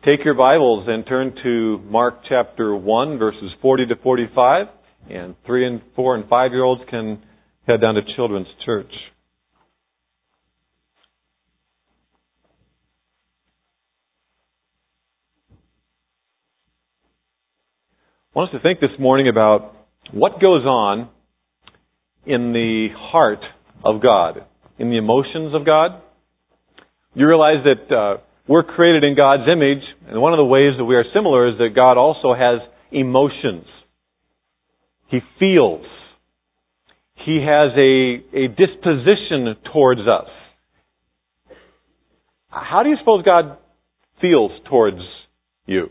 Take your Bibles and turn to Mark chapter 1, verses 40 to 45, and 3 and 4 and 5-year-olds can head down to Children's Church. I want us to think this morning about what goes on in the heart of God, in the emotions of God. You realize that we're created in God's image, and one of the ways that we are similar is that God also has emotions. He feels. He has a disposition towards us. How do you suppose God feels towards you?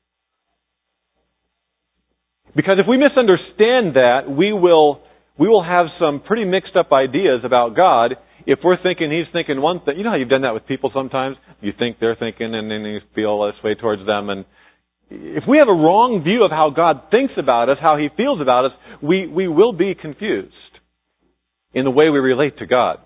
Because if we misunderstand that, we will have some pretty mixed up ideas about God if we're thinking He's thinking one thing. You know how you've done that with people sometimes? You think they're thinking and then you feel this way towards them. And if we have a wrong view of how God thinks about us, how He feels about us, we will be confused in the way we relate to God.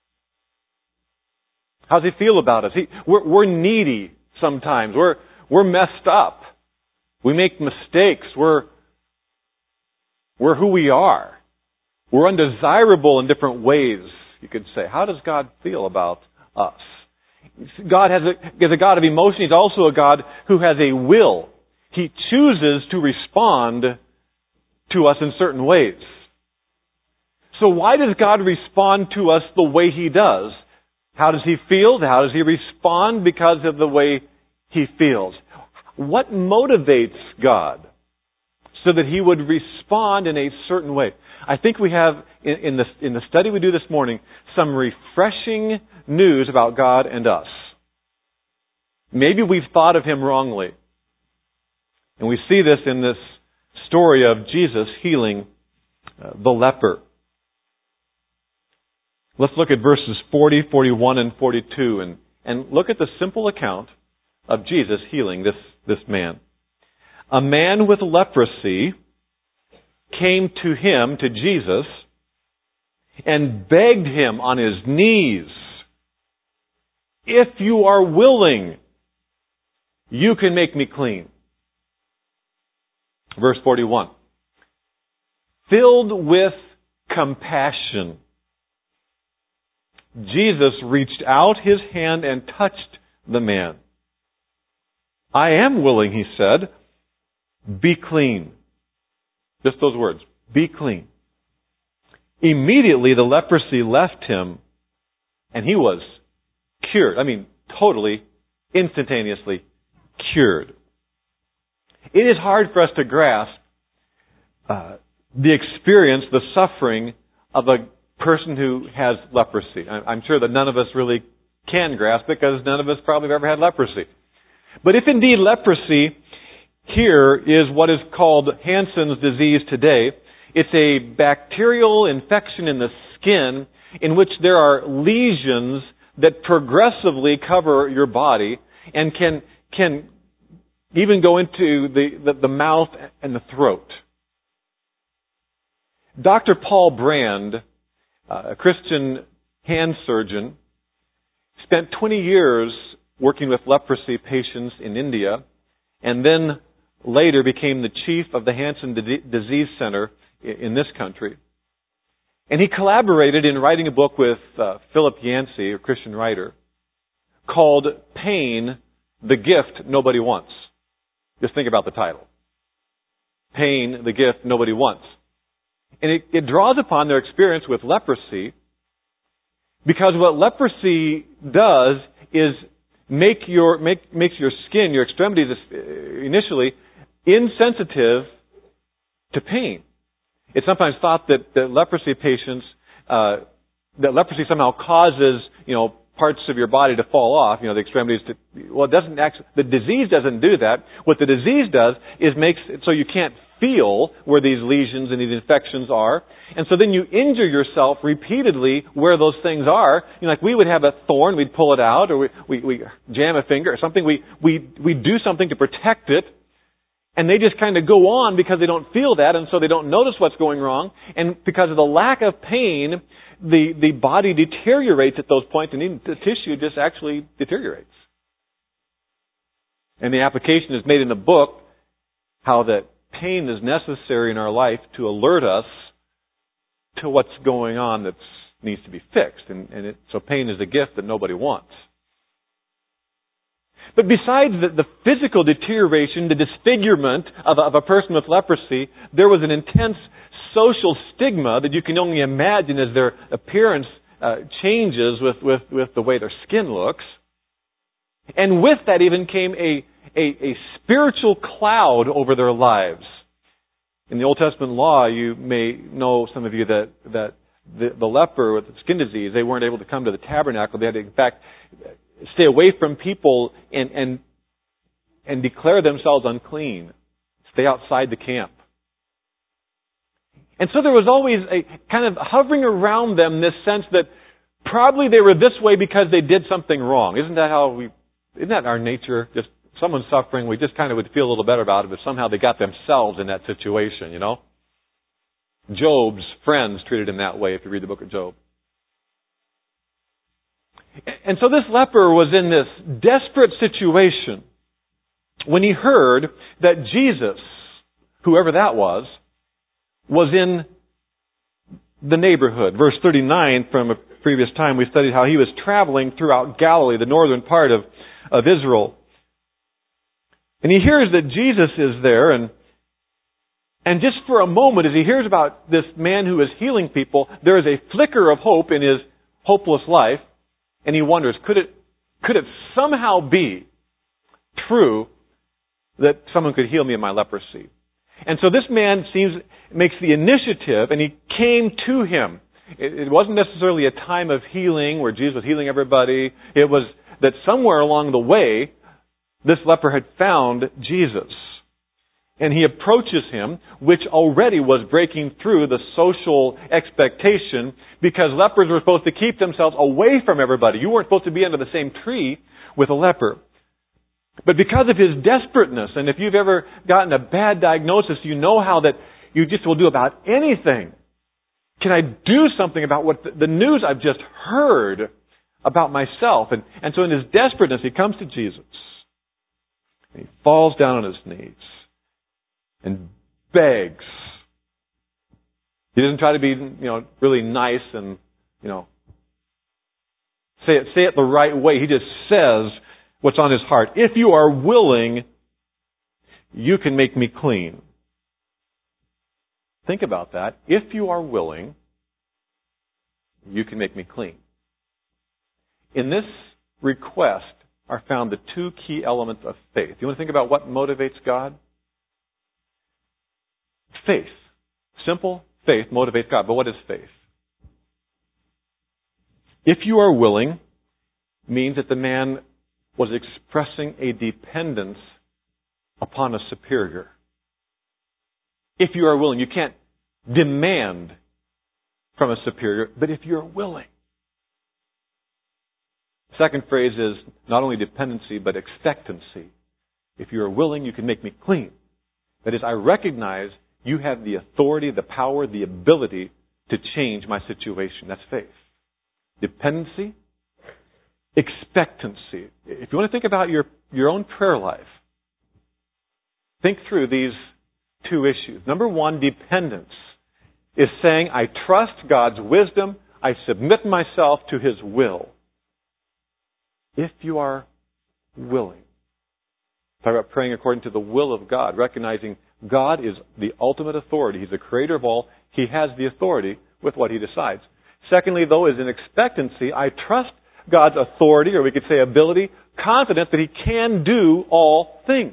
How does He feel about us? We're needy sometimes. We're messed up. We make mistakes. We're who we are. We're undesirable in different ways, you could say. How does God feel about us? God is a God of emotion. He's also a God who has a will. He chooses to respond to us in certain ways. So why does God respond to us the way He does? How does He feel? How does He respond because of the way He feels? What motivates God so that He would respond in a certain way? I think we have, in the study we do this morning, some refreshing news about God and us. Maybe we've thought of Him wrongly. And we see this in this story of Jesus healing the leper. Let's look at verses 40, 41, and 42 and look at the simple account of Jesus healing this man. A man with leprosy came to Him, to Jesus, and begged Him on his knees, "If you are willing, you can make me clean." Verse 41. Filled with compassion, Jesus reached out His hand and touched the man. "I am willing," He said. "Be clean." Just those words. Be clean. Immediately the leprosy left him and he was cured. Totally, instantaneously cured. It is hard for us to grasp the experience, the suffering of a person who has leprosy. I'm sure that none of us really can grasp it because none of us probably have ever had leprosy. But if indeed leprosy here is what is called Hansen's disease today, it's a bacterial infection in the skin in which there are lesions that progressively cover your body and can even go into the mouth and the throat. Dr. Paul Brand, a Christian hand surgeon, spent 20 years working with leprosy patients in India, and then later became the chief of the Hansen Disease Center in this country. And he collaborated in writing a book with Philip Yancey, a Christian writer, called Pain, the Gift Nobody Wants. Just think about the title. Pain, the Gift Nobody Wants. And it draws upon their experience with leprosy, because what leprosy does is makes your skin, your extremities initially, insensitive to pain. It's sometimes thought that leprosy patients, that leprosy somehow causes, parts of your body to fall off, the extremities it doesn't actually, the disease doesn't do that. What the disease does is makes it so you can't feel where these lesions and these infections are. And so then you injure yourself repeatedly where those things are. Like we would have a thorn, we'd pull it out, or we jam a finger or something. We do something to protect it. And they just kind of go on because they don't feel that, and so they don't notice what's going wrong. And because of the lack of pain, the body deteriorates at those points, and even the tissue just actually deteriorates. And the application is made in the book, how that pain is necessary in our life to alert us to what's going on that needs to be fixed. So pain is a gift that nobody wants. But besides the physical deterioration, the disfigurement of a person with leprosy, there was an intense social stigma that you can only imagine as their appearance changes with the way their skin looks. And with that even came a spiritual cloud over their lives. In the Old Testament law, you may know, some of you, that the leper with the skin disease, they weren't able to come to the tabernacle. They had to, in fact, stay away from people and declare themselves unclean. Stay outside the camp. And so there was always a kind of hovering around them this sense that probably they were this way because they did something wrong. Isn't that our nature? Just someone suffering, we just kind of would feel a little better about it if somehow they got themselves in that situation, you know? Job's friends treated him that way if you read the book of Job. And so this leper was in this desperate situation when he heard that Jesus, whoever that was in the neighborhood. Verse 39 from a previous time we studied how he was traveling throughout Galilee, the northern part of Israel. And he hears that Jesus is there, and just for a moment, as he hears about this man who is healing people, there is a flicker of hope in his hopeless life, and he wonders, could it somehow be true that someone could heal me of my leprosy? And so this man makes the initiative, and he came to him. It wasn't necessarily a time of healing where Jesus was healing everybody. It was that somewhere along the way, this leper had found Jesus. And he approaches him, which already was breaking through the social expectation, because lepers were supposed to keep themselves away from everybody. You weren't supposed to be under the same tree with a leper. But because of his desperateness, and if you've ever gotten a bad diagnosis, you know how that you just will do about anything. Can I do something about what the news I've just heard about myself? And so in his desperateness, he comes to Jesus. And he falls down on his knees and begs. He doesn't try to be, really nice and, say it the right way. He just says what's on his heart. If you are willing, you can make me clean. Think about that. If you are willing, you can make me clean. In this request are found the two key elements of faith. You want to think about what motivates God? Faith. Simple faith motivates God. But what is faith? If you are willing means that the man was expressing a dependence upon a superior. If you are willing, you can't demand from a superior, but if you're willing. Second phrase is not only dependency, but expectancy. If you are willing, you can make me clean. That is, I recognize you have the authority, the power, the ability to change my situation. That's faith. Dependency, expectancy. If you want to think about your own prayer life, think through these two issues. Number one, dependence is saying, I trust God's wisdom. I submit myself to His will. If you are willing. Talk about praying according to the will of God, recognizing God is the ultimate authority. He's the creator of all. He has the authority with what He decides. Secondly, though, is an expectancy. I trust God's authority, or we could say ability, confident that He can do all things.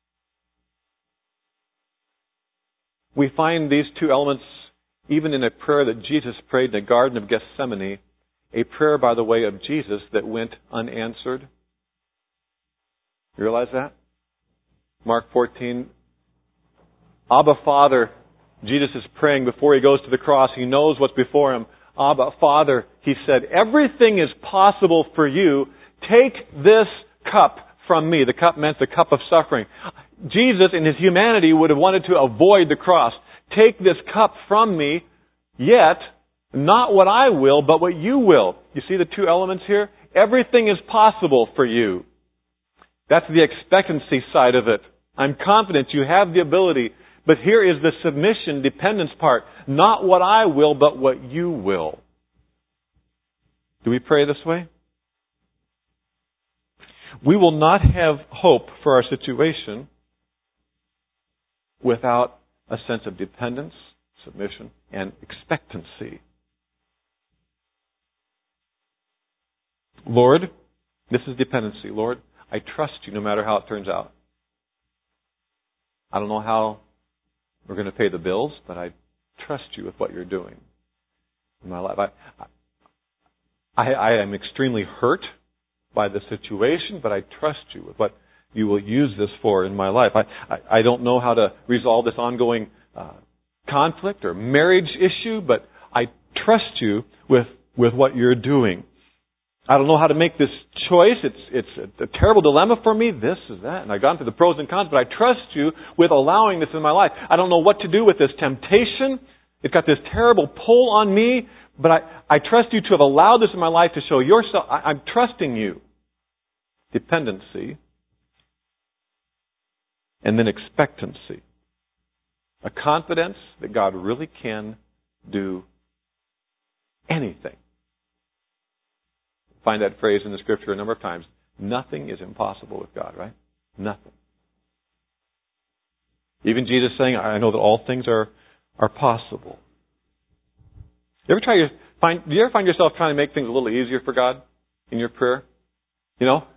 We find these two elements even in a prayer that Jesus prayed in the Garden of Gethsemane, a prayer, by the way, of Jesus that went unanswered. You realize that? Mark 14. Abba, Father, Jesus is praying before He goes to the cross. He knows what's before Him. Abba, Father, He said, everything is possible for You. Take this cup from Me. The cup meant the cup of suffering. Jesus, in His humanity, would have wanted to avoid the cross. Take this cup from Me, yet not what I will, but what You will. You see the two elements here? Everything is possible for You. That's the expectancy side of it. I'm confident you have the ability, but here is the submission, dependence part. Not what I will, but what you will. Do we pray this way? We will not have hope for our situation without a sense of dependence, submission, and expectancy. Lord, this is dependency. Lord, I trust you no matter how it turns out. I don't know how we're going to pay the bills, but I trust you with what you're doing in my life. I am extremely hurt by the situation, but I trust you with what you will use this for in my life. I don't know how to resolve this ongoing conflict or marriage issue, but I trust you with what you're doing. I don't know how to make this choice. It's a terrible dilemma for me. This is that. And I've gone through the pros and cons, but I trust you with allowing this in my life. I don't know what to do with this temptation. It's got this terrible pull on me, but I trust you to have allowed this in my life to show yourself. I'm trusting you. Dependency. And then expectancy. A confidence that God really can do anything. Find that phrase in the Scripture a number of times. Nothing is impossible with God, right? Nothing. Even Jesus saying, I know that all things are possible. Do you ever find yourself trying to make things a little easier for God in your prayer? You know?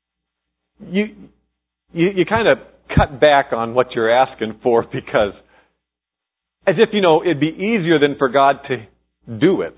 You kind of cut back on what you're asking for because as if, it'd be easier than for God to do it.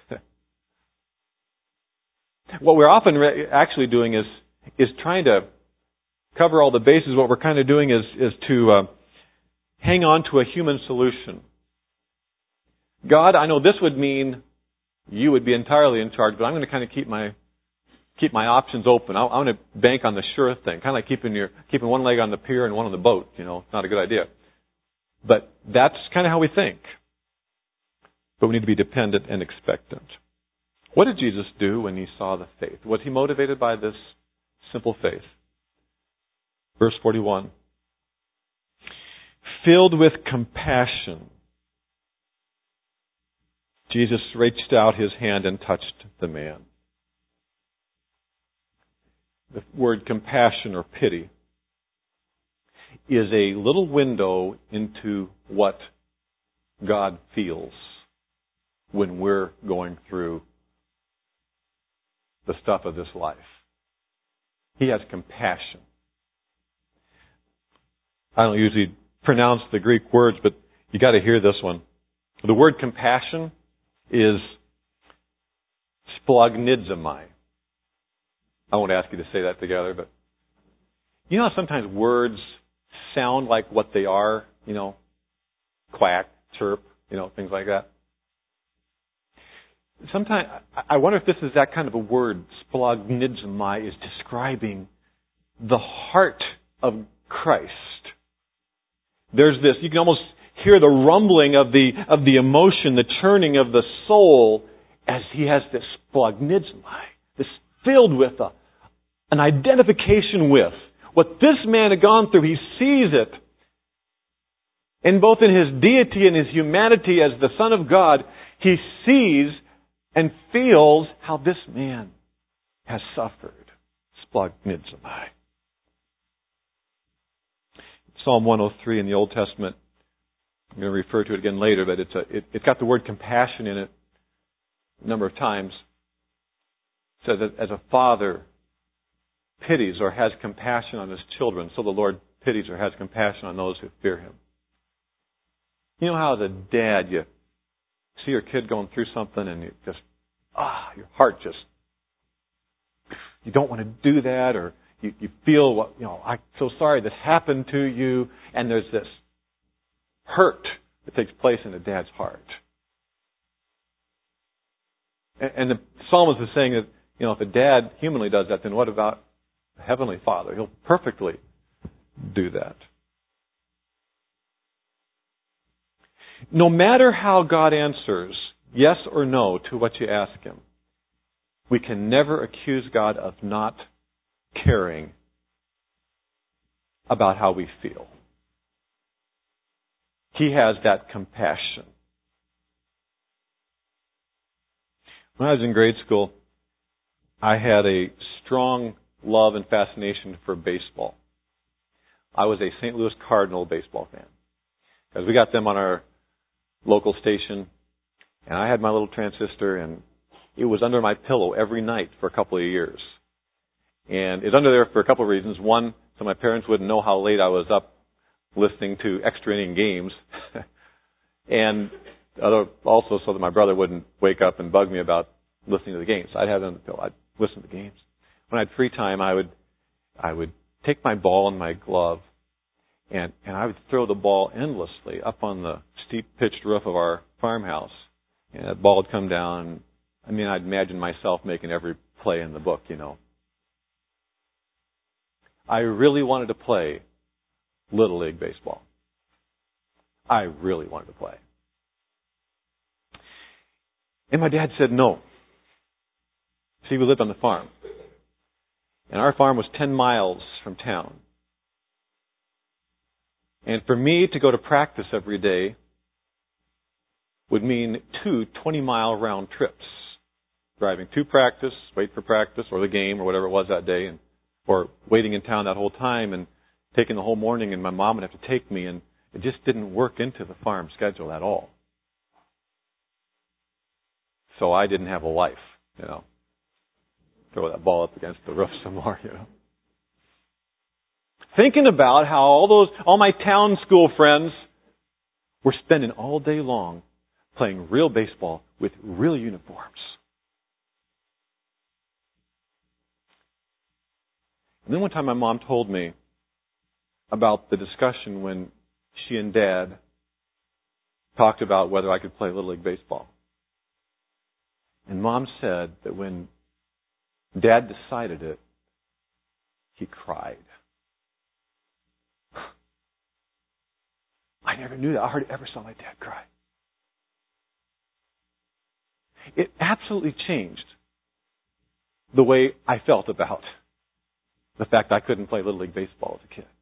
What we're often actually doing is trying to cover all the bases. What we're kind of doing is to hang on to a human solution. God, I know this would mean you would be entirely in charge, but I'm going to kind of keep my options open. I want to bank on the sure thing, kind of like keeping one leg on the pier and one on the boat. It's not a good idea. But that's kind of how we think. But we need to be dependent and expectant. What did Jesus do when he saw the faith? Was he motivated by this simple faith? Verse 41. Filled with compassion, Jesus reached out his hand and touched the man. The word compassion or pity is a little window into what God feels when we're going through the stuff of this life. He has compassion. I don't usually pronounce the Greek words, but you got to hear this one. The word compassion is splagnidzomai. I won't ask you to say that together, but you know how sometimes words sound like what they are, quack, chirp, things like that. Sometimes, I wonder if this is that kind of a word. Splagnidzomai is describing the heart of Christ. There's this, you can almost hear the rumbling of the emotion, the churning of the soul as he has this splagnidzomai, this filled with an identification with what this man had gone through. He sees it. And both in his deity and his humanity as the Son of God, he sees and feels how this man has suffered. Splagnidzomai. Psalm 103 in the Old Testament, I'm going to refer to it again later, but it's got the word compassion in it a number of times. It says that as a father pities or has compassion on his children, so the Lord pities or has compassion on those who fear him. You know how as a dad you see your kid going through something and you just, your heart just, you don't want to do that, or you feel, I'm so sorry this happened to you, and there's this hurt that takes place in a dad's heart. And the psalmist is saying that, if a dad humanly does that, then what about the Heavenly Father? He'll perfectly do that. No matter how God answers yes or no to what you ask him, we can never accuse God of not caring about how we feel. He has that compassion. When I was in grade school, I had a strong love and fascination for baseball. I was a St. Louis Cardinal baseball fan. Because we got them on our local station, and I had my little transistor, and it was under my pillow every night for a couple of years. And it's under there for a couple of reasons. One, so my parents wouldn't know how late I was up listening to extra inning games. And also so that my brother wouldn't wake up and bug me about listening to the games. I'd have it on the pillow. I'd listen to the games. When I had free time, I would take my ball and my glove, and I would throw the ball endlessly up on the steep pitched roof of our farmhouse. And that ball would come down. I mean, I'd imagine myself making every play in the book, you know. I really wanted to play Little League baseball. I really wanted to play. And my dad said no. See, we lived on the farm. And our farm was 10 miles from town. And for me to go to practice every day would mean 2 20-mile round trips. Driving to practice, wait for practice, or the game, or whatever it was that day, or waiting in town that whole time and taking the whole morning, and my mom would have to take me, and it just didn't work into the farm schedule at all. So I didn't have a life, you know. Throw that ball up against the roof some more, you know. Thinking about how all my town school friends were spending all day long playing real baseball with real uniforms. And then one time my mom told me about the discussion when she and Dad talked about whether I could play Little League baseball. And Mom said that when Dad decided it, he cried. I never knew that. I hardly ever saw my dad cry. It absolutely changed the way I felt about the fact I couldn't play Little League baseball as a kid.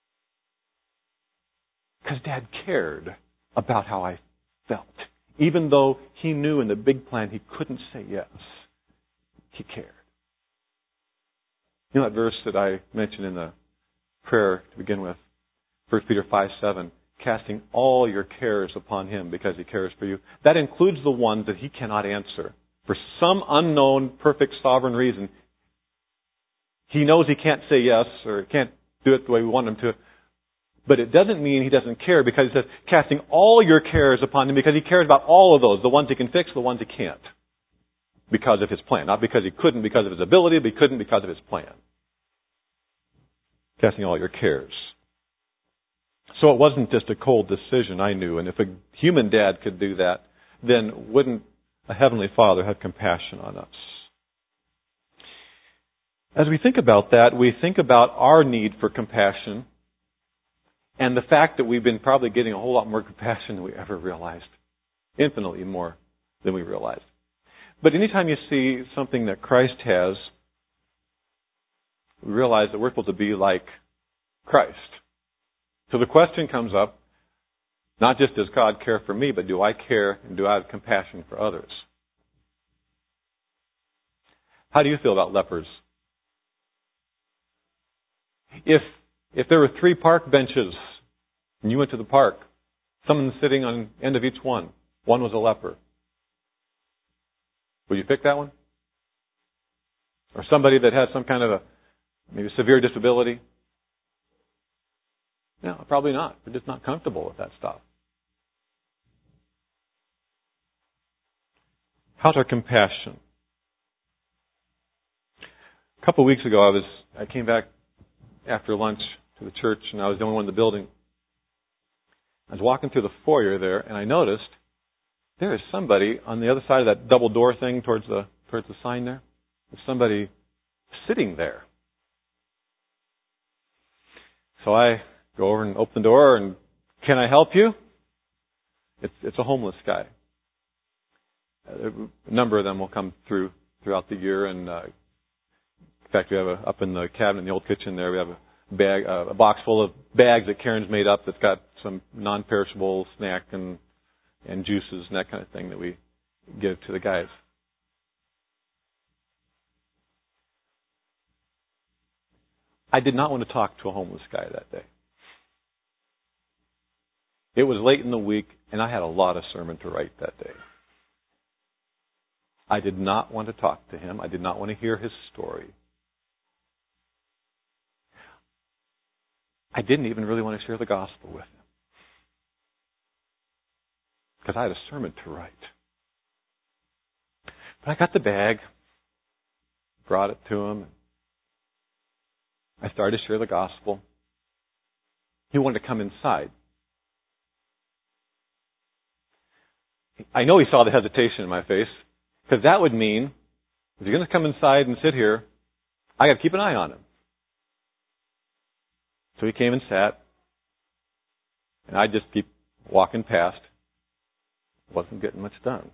Because Dad cared about how I felt. Even though he knew in the big plan he couldn't say yes, he cared. You know that verse that I mentioned in the prayer to begin with? 1 Peter 5:7, casting all your cares upon him because he cares for you. That includes the ones that he cannot answer. For some unknown, perfect, sovereign reason, he knows he can't say yes or can't do it the way we want him to. But it doesn't mean he doesn't care, because he says, casting all your cares upon him, because he cares about all of those, the ones he can fix, the ones he can't. Because of his plan. Not because he couldn't, because of his ability, but he couldn't because of his plan. Casting all your cares. So it wasn't just a cold decision, I knew. And if a human dad could do that, then wouldn't a heavenly Father have compassion on us? As we think about that, we think about our need for compassion and the fact that we've been probably getting a whole lot more compassion than we ever realized. Infinitely more than we realized. But anytime you see something that Christ has, we realize that we're supposed to be like Christ. So the question comes up, not just does God care for me, but do I care and do I have compassion for others? How do you feel about lepers? If there were 3 park benches and you went to the park, someone sitting on the end of each one was a leper, would you pick that one? Or somebody that has some kind of maybe severe disability? No, probably not. We're just not comfortable with that stuff. How's our compassion? A couple of weeks ago, I came back after lunch to the church, and I was the only one in the building. I was walking through the foyer there, and I noticed there is somebody on the other side of that double door thing towards the sign there. There's somebody sitting there. So I go over and open the door, and can I help you? It's a homeless guy. A number of them will come throughout the year, and in fact, we have up in the cabinet in the old kitchen there, we have a box full of bags that Karen's made up that's got some non-perishable snack and juices and that kind of thing that we give to the guys. I did not want to talk to a homeless guy that day. It was late in the week, and I had a lot of sermon to write that day. I did not want to talk to him. I did not want to hear his story. I didn't even really want to share the gospel with him. Because I had a sermon to write. But I got the bag, brought it to him. I started to share the gospel. He wanted to come inside. I know he saw the hesitation in my face, because that would mean, if you're going to come inside and sit here, I got to keep an eye on him. So he came and sat, and I just keep walking past. Wasn't getting much done.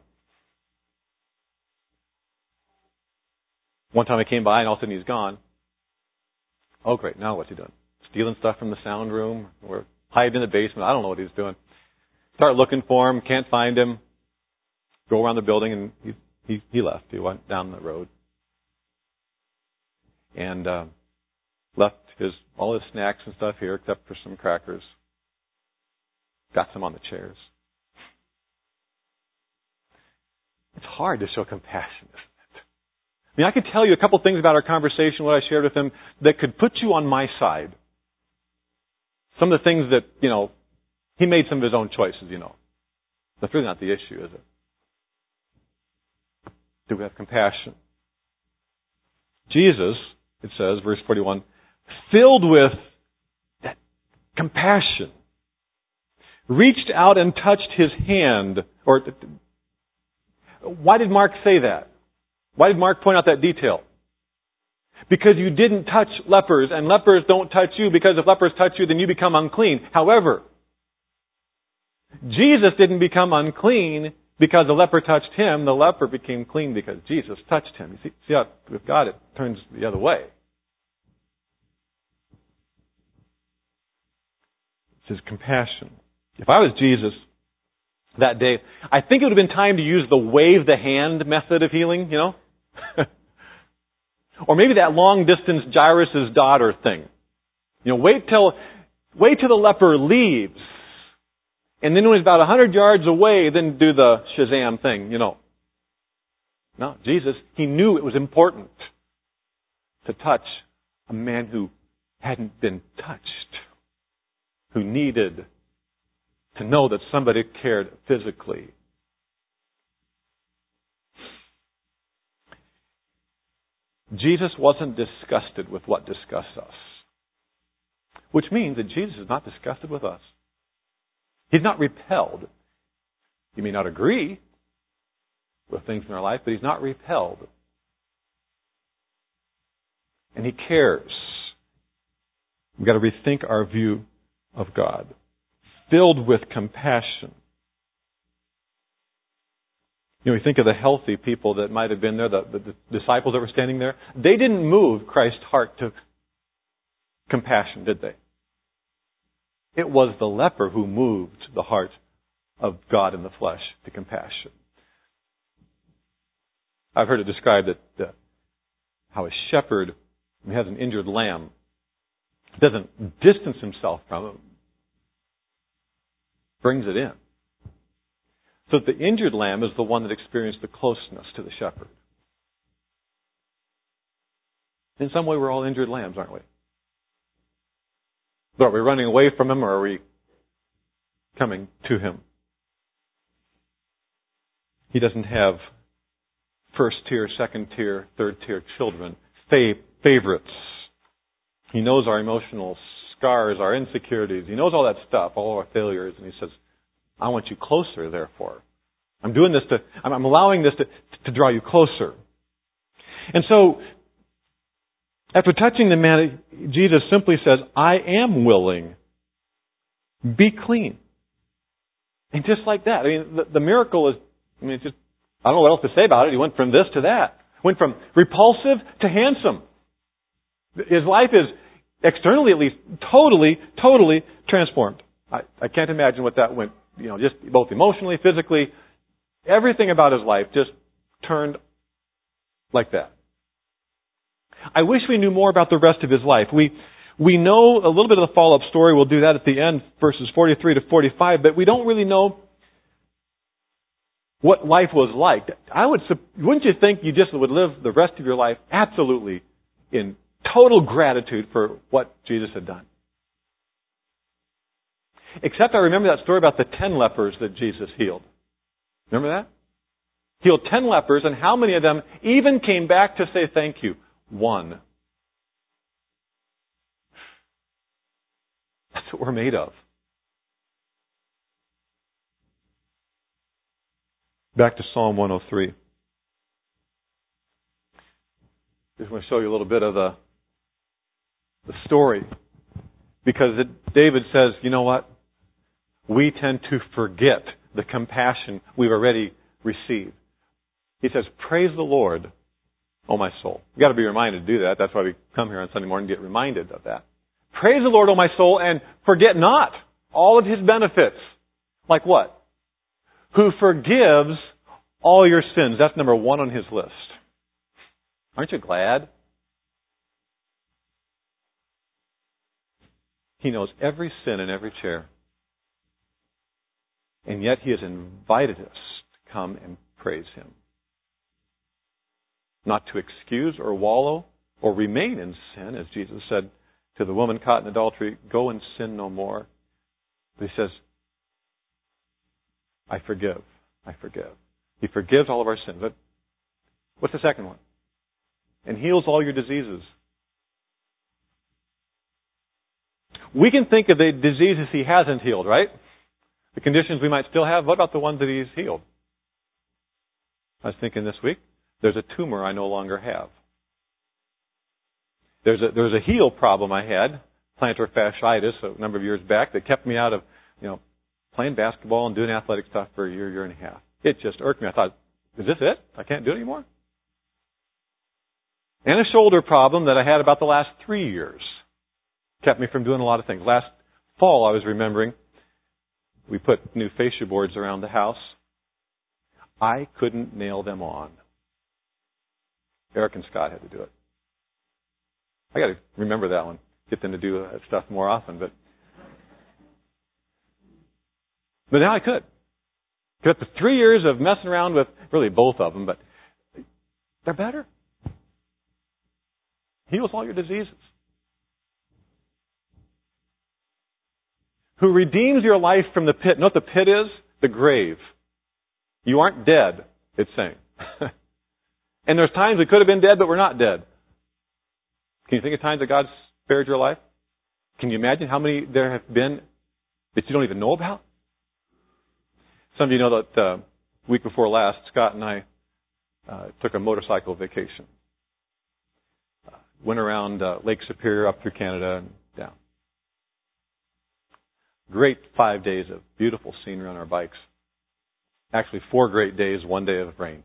One time I came by, and all of a sudden he's gone. Oh, great. Now what's he doing? Stealing stuff from the sound room? Or hiding in the basement? I don't know what he's doing. Start looking for him. Can't find him. Go around the building, and he left. He went down the road. And left all his snacks and stuff here, except for some crackers. Got some on the chairs. It's hard to show compassion, isn't it? I mean, I could tell you a couple things about our conversation, what I shared with him, that could put you on my side. Some of the things that, he made some of his own choices, That's really not the issue, is it? Do we have compassion? Jesus, it says, verse 41, filled with that compassion, reached out and touched his hand. Or why did Mark say that? Why did Mark point out that detail? Because you didn't touch lepers, and lepers don't touch you, because if lepers touch you, then you become unclean. However, Jesus didn't become unclean because the leper touched him. The leper became clean because Jesus touched him. You see how with God it turns the other way. It's his compassion. If I was Jesus that day, I think it would have been time to use the wave the hand method of healing, Or maybe that long distance Jairus' daughter thing. Wait till the leper leaves. And then when he's about 100 yards away, then do the Shazam thing, No, Jesus, he knew it was important to touch a man who hadn't been touched, who needed to know that somebody cared physically. Jesus wasn't disgusted with what disgusts us, which means that Jesus is not disgusted with us. He's not repelled. He may not agree with things in our life, but he's not repelled. And he cares. We've got to rethink our view of God. Filled with compassion. We think of the healthy people that might have been there, the disciples that were standing there. They didn't move Christ's heart to compassion, did they? It was the leper who moved the heart of God in the flesh to compassion. I've heard it described that how a shepherd who has an injured lamb doesn't distance himself from it, brings it in. So that the injured lamb is the one that experienced the closeness to the shepherd. In some way, we're all injured lambs, aren't we? But are we running away from him, or are we coming to him? He doesn't have first tier, second tier, third tier children, favorites. He knows our emotional scars, our insecurities. He knows all that stuff, all our failures, and he says, I want you closer, therefore. I'm doing this I'm allowing this to draw you closer. And so, after touching the man, Jesus simply says, I am willing. Be clean. And just like that. The miracle is, it's just, I don't know what else to say about it. He went from this to that. Went from repulsive to handsome. His life is externally at least, totally transformed. I can't imagine what that went, just both emotionally, physically, everything about his life just turned like that. I wish we knew more about the rest of his life. We know a little bit of the follow-up story. We'll do that at the end, verses 43 to 45, but we don't really know what life was like. Wouldn't you think you just would live the rest of your life absolutely in total gratitude for what Jesus had done? Except I remember that story about the 10 lepers that Jesus healed. Remember that? Healed 10 lepers, and how many of them even came back to say thank you? One. That's what we're made of. Back to Psalm 103. Just want to show you a little bit of the story. Because David says, you know what? We tend to forget the compassion we've already received. He says, praise the Lord, O my soul. You've got to be reminded to do that. That's why we come here on Sunday morning and get reminded of that. Praise the Lord, O my soul, and forget not all of His benefits. Like what? Who forgives all your sins. That's number one on His list. Aren't you glad? He knows every sin in every chair. And yet He has invited us to come and praise Him. Not to excuse or wallow or remain in sin, as Jesus said to the woman caught in adultery, go and sin no more. But He says, I forgive. I forgive. He forgives all of our sins. But what's the second one? And heals all your diseases. We can think of the diseases He hasn't healed, right? The conditions we might still have. What about the ones that He's healed? I was thinking this week, there's a tumor I no longer have. There's a heel problem I had, plantar fasciitis, a number of years back, that kept me out of, playing basketball and doing athletic stuff for a year and a half. It just irked me. I thought, is this it? I can't do it anymore? And a shoulder problem that I had about the last 3 years. Kept me from doing a lot of things. Last fall, I was remembering, we put new fascia boards around the house. I couldn't nail them on. Eric and Scott had to do it. I got to remember that one. Get them to do that stuff more often. But now I could. After 3 years of messing around with, really both of them, but they're better. Heals all your diseases. Who redeems your life from the pit. You know what the pit is? The grave. You aren't dead, it's saying. And there's times we could have been dead, but we're not dead. Can you think of times that God spared your life? Can you imagine how many there have been that you don't even know about? Some of you know that week before last, Scott and I took a motorcycle vacation. Went around Lake Superior up through Canada and down. Great 5 days of beautiful scenery on our bikes. Actually, 4 great days, 1 day of rain.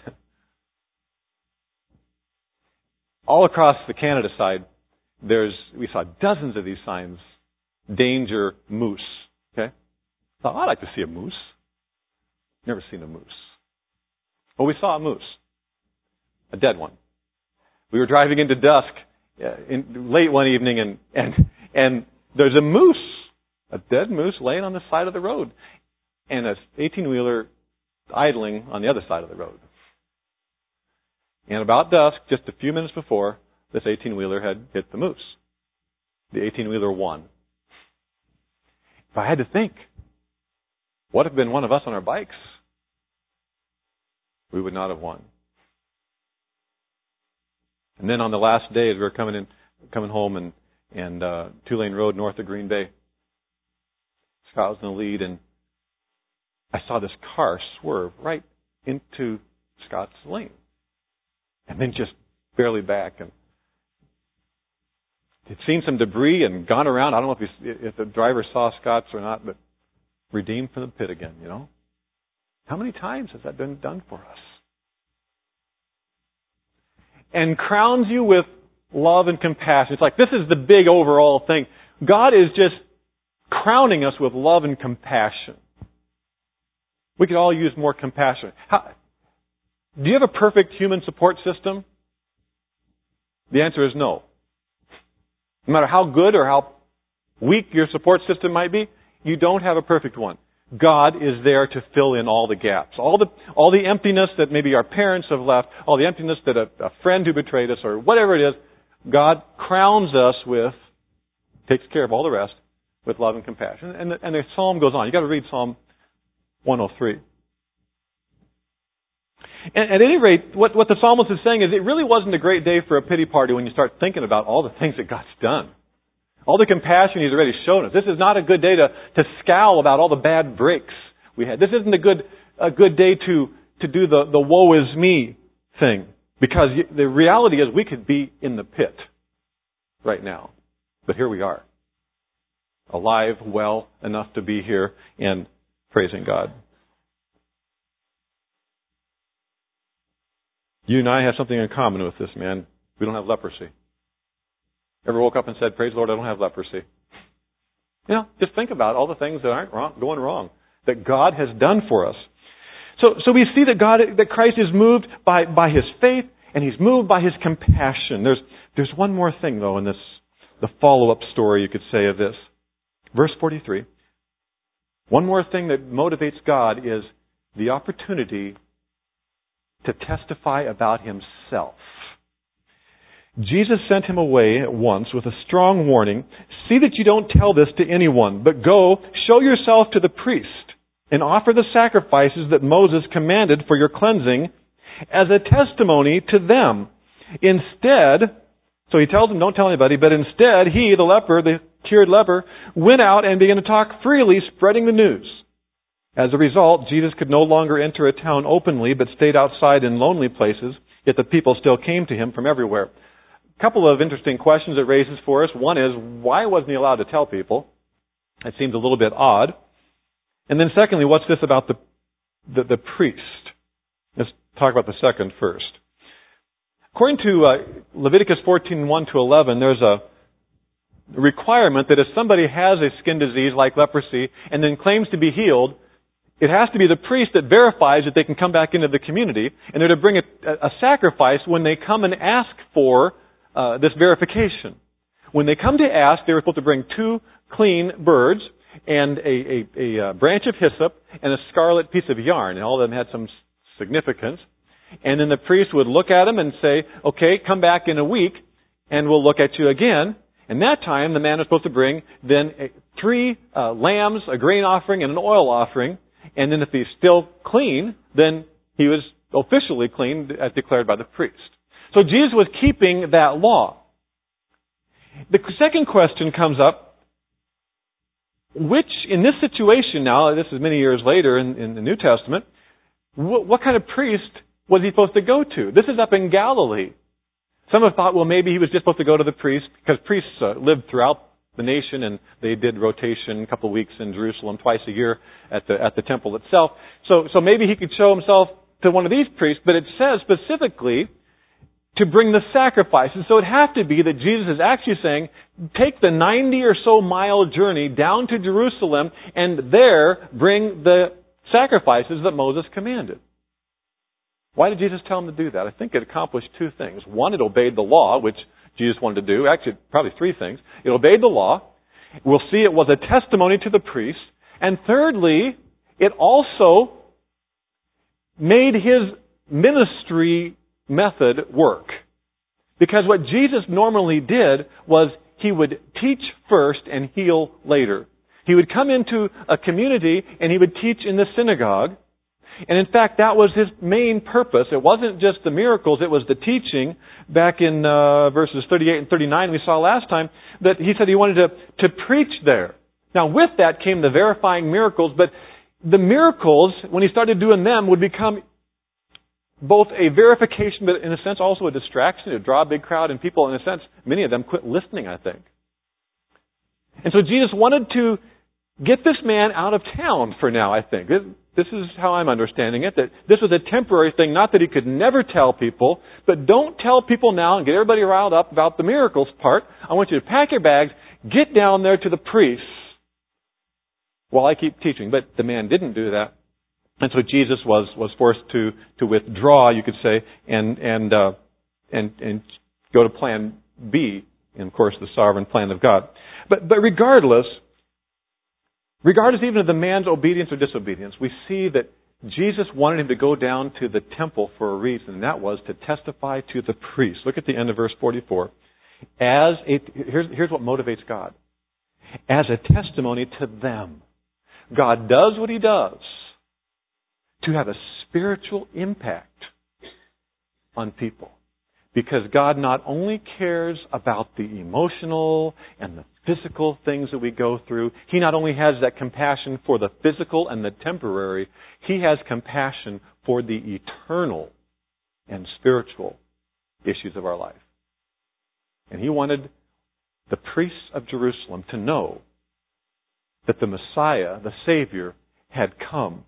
All across the Canada side, we saw dozens of these signs. Danger, moose. Okay? Thought, I'd like to see a moose. Never seen a moose. Well, we saw a moose. A dead one. We were driving into dusk late one evening, and there's a moose, a dead moose laying on the side of the road, and an 18-wheeler idling on the other side of the road. And about dusk, just a few minutes before, this 18-wheeler had hit the moose. The 18-wheeler won. If I had to think, what if been one of us on our bikes? We would not have won. And then on the last day, as we were coming home and 2-lane road north of Green Bay, Scott was in the lead, and I saw this car swerve right into Scott's lane. And then just barely back. And he'd seen some debris and gone around. I don't know if the driver saw Scott's or not, but redeemed from the pit again, How many times has that been done for us? And crowns you with love and compassion. It's like this is the big overall thing. God is just crowning us with love and compassion. We could all use more compassion. Do you have a perfect human support system? The answer is no. No matter how good or how weak your support system might be, you don't have a perfect one. God is there to fill in all the gaps. All the emptiness that maybe our parents have left, all the emptiness that a friend who betrayed us or whatever it is, God crowns us with, takes care of all the rest, with love and compassion. And the psalm goes on. You've got to read Psalm 103. And at any rate, what the psalmist is saying is it really wasn't a great day for a pity party when you start thinking about all the things that God's done. All the compassion He's already shown us. This is not a good day to scowl about all the bad breaks we had. This isn't a good day to do the woe is me thing. Because the reality is we could be in the pit right now. But here we are. Alive, well enough to be here and praising God. You and I have something in common with this, man. We don't have leprosy. Ever woke up and said, praise the Lord, I don't have leprosy? You know, just think about all the things that aren't going wrong, that God has done for us. So we see that Christ is moved by His faith, and He's moved by His compassion. There's one more thing, though, in this, the follow-up story, you could say, of this. Verse 43. One more thing that motivates God is the opportunity to testify about Himself. Jesus sent him away at once with a strong warning, see that you don't tell this to anyone, but go, show yourself to the priest, and offer the sacrifices that Moses commanded for your cleansing as a testimony to them. Instead, so he tells them, don't tell anybody, but instead he, the cured leper, went out and began to talk freely, spreading the news. As a result, Jesus could no longer enter a town openly, but stayed outside in lonely places, yet the people still came to him from everywhere. A couple of interesting questions it raises for us. One is, why wasn't he allowed to tell people? It seems a little bit odd. And then secondly, what's this about the priest? Let's talk about the second first. According to Leviticus 14:1-11, there's a requirement that if somebody has a skin disease like leprosy and then claims to be healed, it has to be the priest that verifies that they can come back into the community, and they're to bring a sacrifice when they come and ask for this verification. When they come to ask, they were supposed to bring 2 clean birds and a branch of hyssop and a scarlet piece of yarn, and all of them had some significance. And then the priest would look at them and say, okay, come back in a week, and we'll look at you again. And that time, the man was supposed to bring then 3 lambs, a grain offering, and an oil offering. And then if he's still clean, then he was officially clean as declared by the priest. So Jesus was keeping that law. The second question comes up, which in this situation now, this is many years later in the New Testament, what kind of priest was he supposed to go to? This is up in Galilee. Some have thought, well, maybe he was just supposed to go to the priest, because priests lived throughout the nation, and they did rotation a couple of weeks in Jerusalem, twice a year at the temple itself. So maybe he could show himself to one of these priests, but it says specifically to bring the sacrifices. So it have to be that Jesus is actually saying, take the 90 or so mile journey down to Jerusalem and there bring the sacrifices that Moses commanded. Why did Jesus tell him to do that? I think it accomplished 2 things. One, it obeyed the law, which Jesus wanted to do. Actually, probably 3 things. It obeyed the law. We'll see it was a testimony to the priest. And thirdly, it also made his ministry method work. Because what Jesus normally did was he would teach first and heal later. He would come into a community and he would teach in the synagogue. And in fact, that was his main purpose. It wasn't just the miracles, it was the teaching. Back in verses 38 and 39 we saw last time, that he said he wanted to preach there. Now with that came the verifying miracles, but the miracles, when he started doing them, would become both a verification, but in a sense also a distraction to draw a big crowd, and people, in a sense, many of them quit listening, I think. And so Jesus wanted to get this man out of town for now, I think. this is how I'm understanding it, that this was a temporary thing, not that he could never tell people, but don't tell people now and get everybody riled up about the miracles part. I want you to pack your bags, get down there to the priests while I keep teaching. But the man didn't do that. And so Jesus was forced to withdraw, you could say, and go to plan B, and of course the sovereign plan of God. But regardless even of the man's obedience or disobedience, we see that Jesus wanted him to go down to the temple for a reason, and that was to testify to the priests. Look at the end of verse 44. Here's what motivates God. As a testimony to them. God does what he does to have a spiritual impact on people. Because God not only cares about the emotional and the physical things that we go through, he not only has that compassion for the physical and the temporary, he has compassion for the eternal and spiritual issues of our life. And he wanted the priests of Jerusalem to know that the Messiah, the Savior, had come.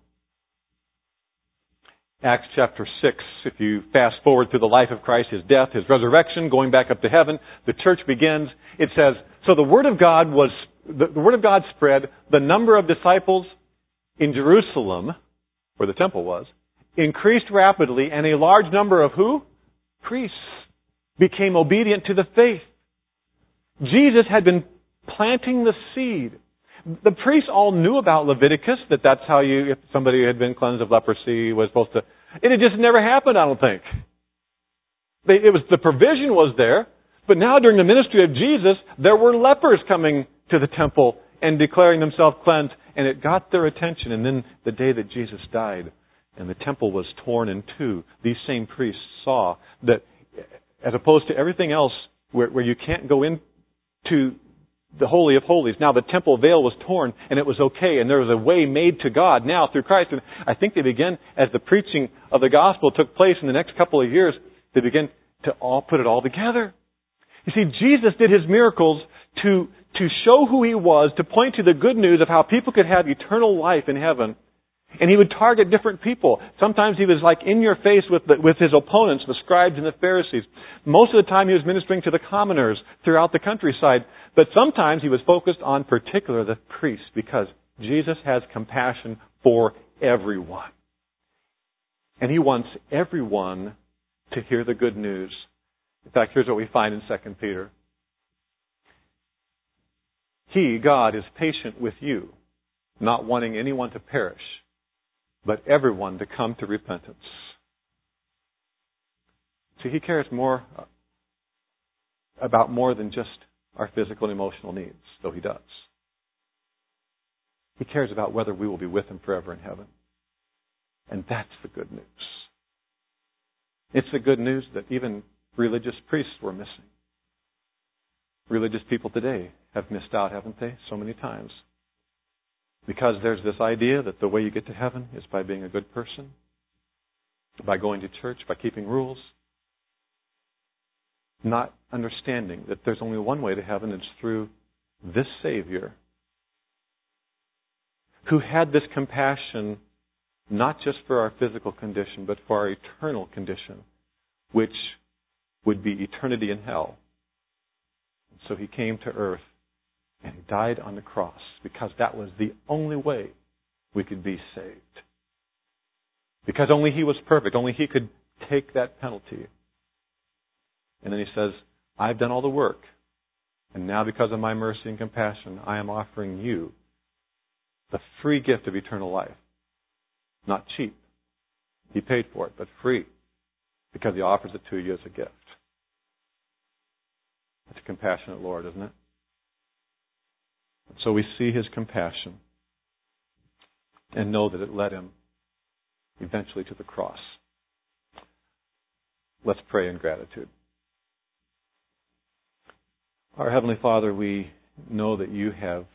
Acts chapter 6, if you fast forward through the life of Christ, his death, his resurrection, going back up to heaven, the church begins. It says, so the word of God spread, the number of disciples in Jerusalem, where the temple was, increased rapidly, and a large number of who? Priests became obedient to the faith. Jesus had been planting the seed. The priests all knew about Leviticus, that's how if somebody had been cleansed of leprosy, was supposed to... It had just never happened, I don't think. The provision was there, but now during the ministry of Jesus, there were lepers coming to the temple and declaring themselves cleansed, and it got their attention. And then the day that Jesus died and the temple was torn in two, these same priests saw that as opposed to everything else where you can't go into the Holy of Holies. Now the temple veil was torn and it was okay, and there was a way made to God now through Christ. And I think they began, as the preaching of the gospel took place in the next couple of years, they began to all put it all together. You see, Jesus did his miracles to show who he was, to point to the good news of how people could have eternal life in heaven. And he would target different people. Sometimes he was like in your face with his opponents, the scribes and the Pharisees. Most of the time he was ministering to the commoners throughout the countryside. But sometimes he was focused on particular the priests, because Jesus has compassion for everyone. And he wants everyone to hear the good news. In fact, here's what we find in 2 Peter. He, God, is patient with you, not wanting anyone to perish, but everyone to come to repentance. See, he cares about more than just our physical and emotional needs, though he does. He cares about whether we will be with him forever in heaven. And that's the good news. It's the good news that even religious priests were missing. Religious people today have missed out, haven't they? So many times. Because there's this idea that the way you get to heaven is by being a good person, by going to church, by keeping rules. Not understanding that there's only one way to heaven, and it's through this Savior who had this compassion not just for our physical condition, but for our eternal condition, which would be eternity in hell. So he came to earth and he died on the cross because that was the only way we could be saved. Because only he was perfect. Only he could take that penalty. And then he says, I've done all the work. And now because of my mercy and compassion, I am offering you the free gift of eternal life. Not cheap. He paid for it, but free. Because he offers it to you as a gift. It's a compassionate Lord, isn't it? So we see his compassion and know that it led him eventually to the cross. Let's pray in gratitude. Our Heavenly Father, we know that you have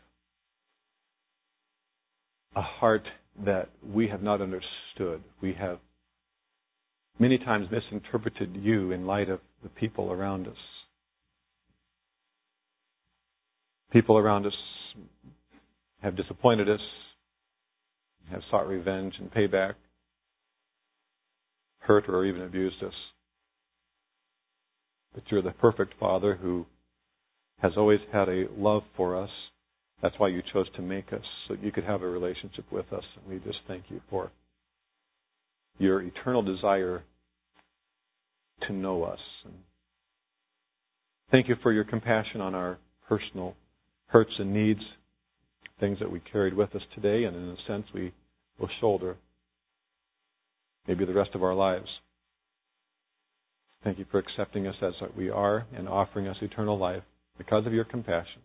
a heart that we have not understood. We have many times misinterpreted you in light of the people around us. People around us have disappointed us, have sought revenge and payback, hurt or even abused us. But you're the perfect Father who has always had a love for us. That's why you chose to make us, so that you could have a relationship with us. And we just thank you for your eternal desire to know us. And thank you for your compassion on our personal hurts and needs, things that we carried with us today, and in a sense we will shoulder maybe the rest of our lives. Thank you for accepting us as we are and offering us eternal life because of your compassion,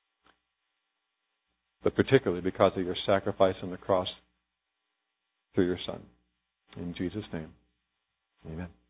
but particularly because of your sacrifice on the cross through your Son. In Jesus' name, amen.